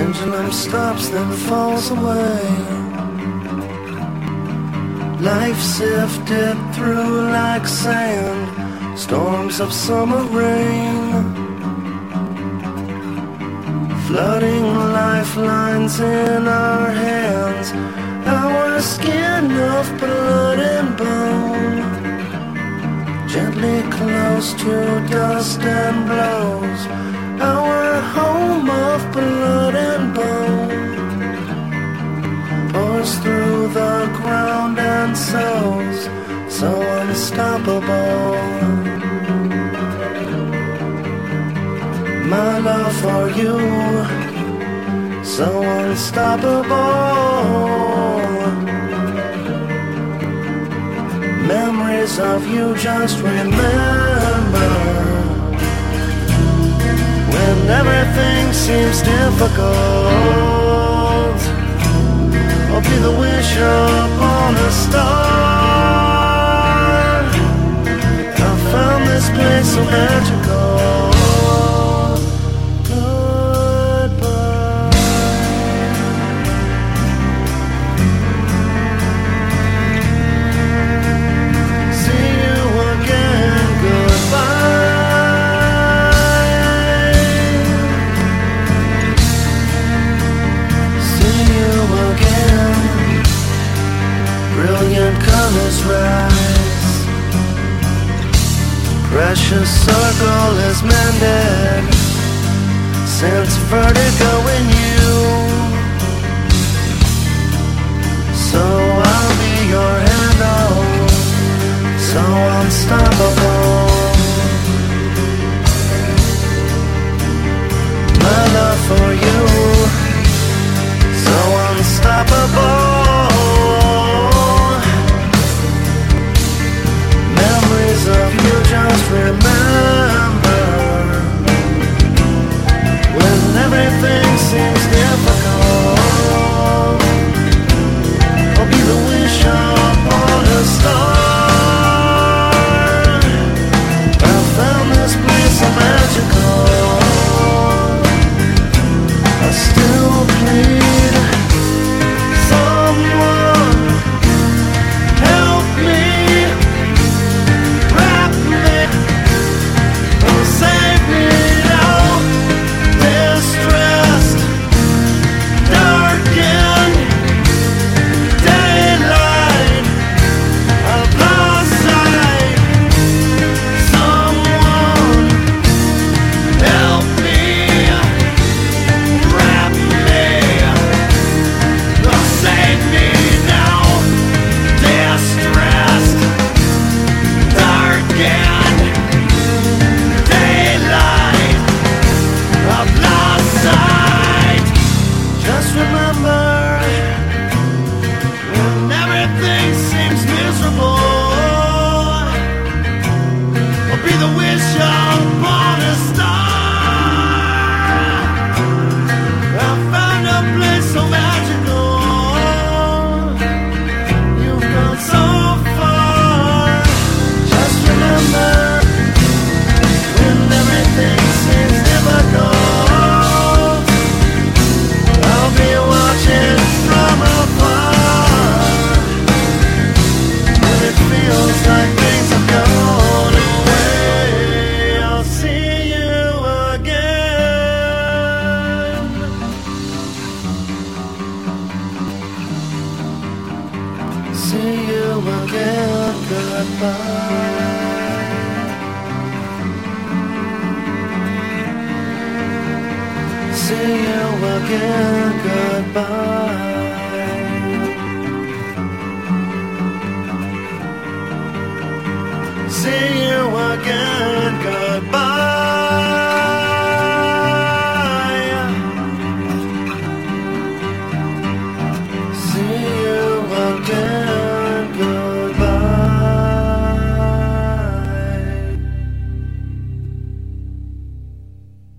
pendulum stops, then falls away. Life sifted through like sand, storms of summer rain, flooding lifelines in our hands, our skin of blood and bone, gently close to dust and blows, our home of blood and bone, pours through the ground and sows, so unstoppable. My love for you, so unstoppable. Memories of you just remember when everything seems difficult. I'll be the wish upon a star. I found this place so magical. Colors rise, precious circle is mended, sense vertigo in you. So I'll be your handle, so unstoppable. My love for you, so unstoppable. Of you just remember when everything seems difficult. I'll be the wish upon a star. I found this place so magical. I still plead, someone help me. Save me now, distressed, darkened, daylight, I've lost sight. Someone help me, wrap me, save me now, distressed, darkened. Just remember, when everything seems miserable, I'll be the wish upon a star. I found a place so magical. You've gone so far. Just remember, when everything seems difficult, from afar, when it feels like things have gone away, I'll see you again. See you again, goodbye. See you again, goodbye. See